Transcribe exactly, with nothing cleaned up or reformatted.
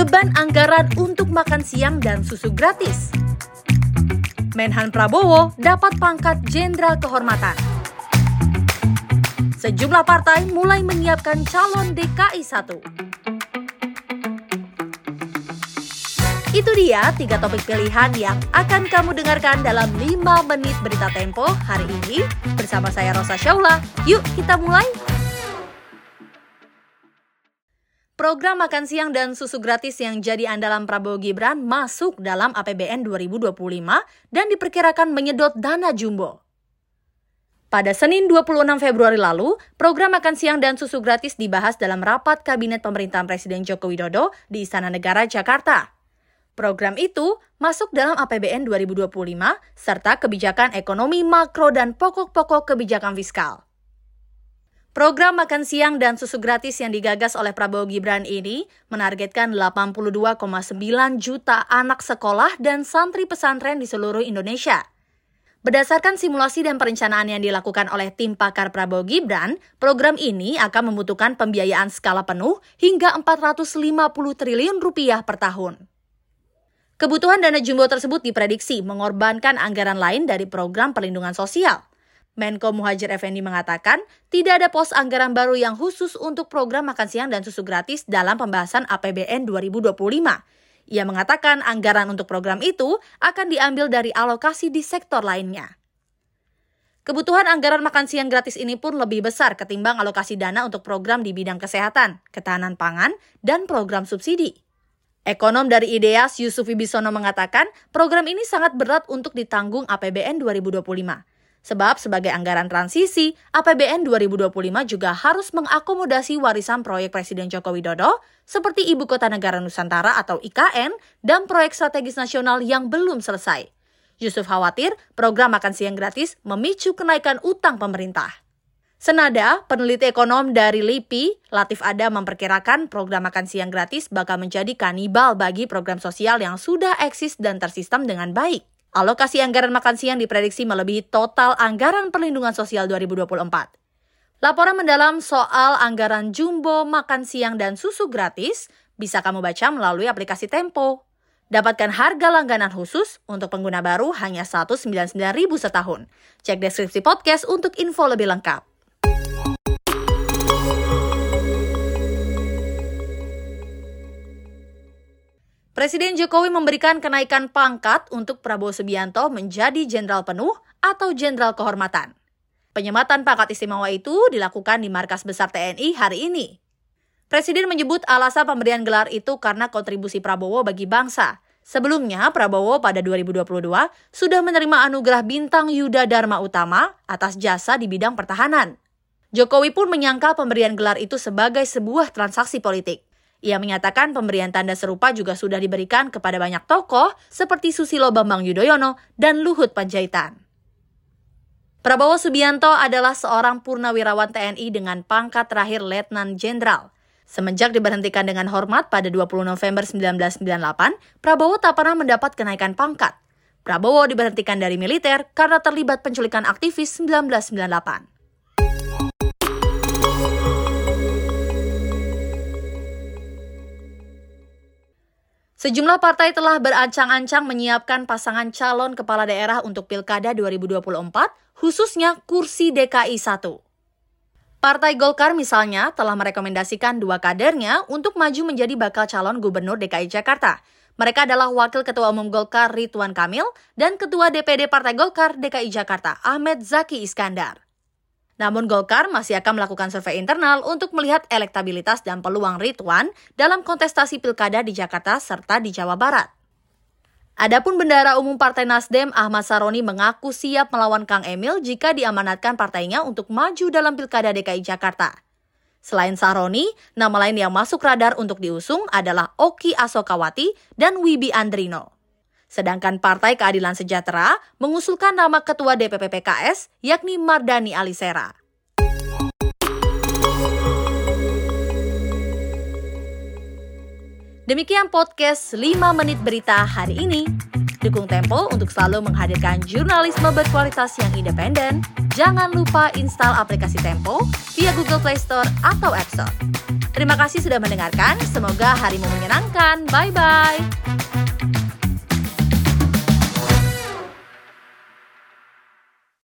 Beban anggaran untuk makan siang dan susu gratis. Menhan Prabowo dapat pangkat Jenderal Kehormatan. Sejumlah partai mulai menyiapkan calon D K I satu. Itu dia tiga topik pilihan yang akan kamu dengarkan dalam lima menit Berita Tempo hari ini bersama saya Rosa Syaula. Yuk kita mulai! Program makan siang dan susu gratis yang jadi andalan Prabowo Gibran masuk dalam A P B N dua ribu dua puluh lima dan diperkirakan menyedot dana jumbo. Pada Senin dua puluh enam Februari lalu, program makan siang dan susu gratis dibahas dalam rapat Kabinet Pemerintahan Presiden Joko Widodo di Istana Negara, Jakarta. Program itu masuk dalam A P B N dua ribu dua puluh lima serta kebijakan ekonomi makro dan pokok-pokok kebijakan fiskal. Program makan siang dan susu gratis yang digagas oleh Prabowo Gibran ini menargetkan delapan puluh dua koma sembilan juta anak sekolah dan santri pesantren di seluruh Indonesia. Berdasarkan simulasi dan perencanaan yang dilakukan oleh tim pakar Prabowo Gibran, program ini akan membutuhkan pembiayaan skala penuh hingga empat ratus lima puluh triliun rupiah per tahun. Kebutuhan dana jumbo tersebut diprediksi mengorbankan anggaran lain dari program perlindungan sosial. Menko Muhadjir Effendi mengatakan tidak ada pos anggaran baru yang khusus untuk program makan siang dan susu gratis dalam pembahasan A P B N dua ribu dua puluh lima. Ia mengatakan anggaran untuk program itu akan diambil dari alokasi di sektor lainnya. Kebutuhan anggaran makan siang gratis ini pun lebih besar ketimbang alokasi dana untuk program di bidang kesehatan, ketahanan pangan, dan program subsidi. Ekonom dari IDEAS Yusuf Wibisono mengatakan program ini sangat berat untuk ditanggung A P B N dua ribu dua puluh lima. Sebab sebagai anggaran transisi, A P B N dua ribu dua puluh lima juga harus mengakomodasi warisan proyek Presiden Joko Widodo seperti Ibu Kota Negara Nusantara atau I K N dan proyek strategis nasional yang belum selesai. Yusuf khawatir program makan siang gratis memicu kenaikan utang pemerintah. Senada, peneliti ekonom dari L I P I, Latif Adam memperkirakan program makan siang gratis bakal menjadi kanibal bagi program sosial yang sudah eksis dan tersistem dengan baik. Alokasi anggaran makan siang diprediksi melebihi total anggaran perlindungan sosial dua ribu dua puluh empat. Laporan mendalam soal anggaran jumbo makan siang dan susu gratis bisa kamu baca melalui aplikasi Tempo. Dapatkan harga langganan khusus untuk pengguna baru hanya seratus sembilan puluh sembilan ribu rupiah setahun. Cek deskripsi podcast untuk info lebih lengkap. Presiden Jokowi memberikan kenaikan pangkat untuk Prabowo Subianto menjadi jenderal penuh atau jenderal kehormatan. Penyematan pangkat istimewa itu dilakukan di Markas Besar T N I hari ini. Presiden menyebut alasan pemberian gelar itu karena kontribusi Prabowo bagi bangsa. Sebelumnya, Prabowo pada dua ribu dua puluh dua sudah menerima anugerah Bintang Yuda Dharma Utama atas jasa di bidang pertahanan. Jokowi pun menyangkal pemberian gelar itu sebagai sebuah transaksi politik. Ia menyatakan pemberian tanda serupa juga sudah diberikan kepada banyak tokoh seperti Susilo Bambang Yudhoyono dan Luhut Panjaitan. Prabowo Subianto adalah seorang purnawirawan T N I dengan pangkat terakhir Letnan Jenderal. Semenjak diberhentikan dengan hormat pada dua puluh November seribu sembilan ratus sembilan puluh delapan, Prabowo tak pernah mendapat kenaikan pangkat. Prabowo diberhentikan dari militer karena terlibat penculikan aktivis seribu sembilan ratus sembilan puluh delapan. Sejumlah partai telah berancang-ancang menyiapkan pasangan calon kepala daerah untuk Pilkada dua ribu dua puluh empat, khususnya kursi D K I satu. Partai Golkar misalnya telah merekomendasikan dua kadernya untuk maju menjadi bakal calon gubernur D K I Jakarta. Mereka adalah Wakil Ketua Umum Golkar Ridwan Kamil dan Ketua D P D Partai Golkar D K I Jakarta Ahmed Zaki Iskandar. Namun Golkar masih akan melakukan survei internal untuk melihat elektabilitas dan peluang Ridwan dalam kontestasi pilkada di Jakarta serta di Jawa Barat. Adapun Bendahara Umum Partai Nasdem Ahmad Saroni mengaku siap melawan Kang Emil jika diamanatkan partainya untuk maju dalam pilkada D K I Jakarta. Selain Saroni, nama lain yang masuk radar untuk diusung adalah Oki Asokawati dan Wibi Andrino. Sedangkan Partai Keadilan Sejahtera mengusulkan nama Ketua D P P P K S, yakni Mardani Alisera. Demikian podcast lima menit Berita hari ini. Dukung Tempo untuk selalu menghadirkan jurnalisme berkualitas yang independen. Jangan lupa install aplikasi Tempo via Google Play Store atau App Store. Terima kasih sudah mendengarkan, semoga harimu menyenangkan. Bye-bye.